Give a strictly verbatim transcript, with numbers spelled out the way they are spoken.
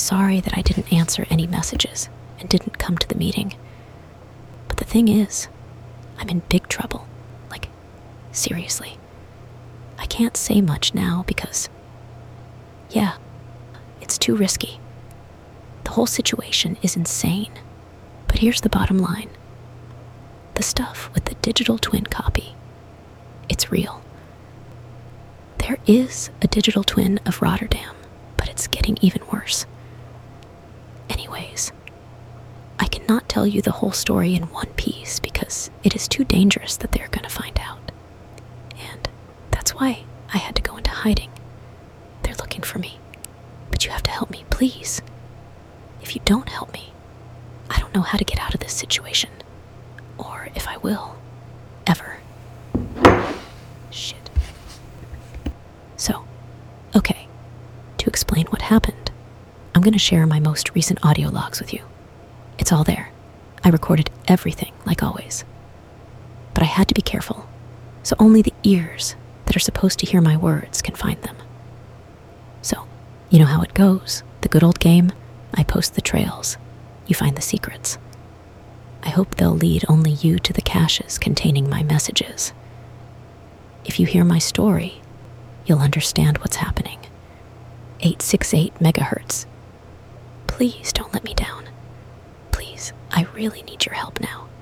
sorry that I didn't answer any messages and didn't come to the meeting. But the thing is, I'm in big trouble. Like, seriously. I can't say much now because, yeah, it's too risky. The whole situation is insane. But here's the bottom line. The stuff with the digital twin copy, it's real. There is a digital twin of Rotterdam, but it's getting even worse. Anyways, I cannot tell you the whole story in one piece because it is too dangerous that they're going to find out. And that's why I had to go into hiding. They're looking for me. But you have to help me, please. If you don't help me, I don't know how to get out of this situation. Or if I will. Ever. Shit. So, okay. To explain what happened, I'm going to share my most recent audio logs with you. It's all there. I recorded everything, like always. But I had to be careful, so only the ears that are supposed to hear my words can find them. So, you know how it goes. The good old game. I post the trails. You find the secrets. I hope they'll lead only you to the caches containing my messages. If you hear my story, you'll understand what's happening. eight sixty-eight megahertz. Please don't let me down. Please, I really need your help now.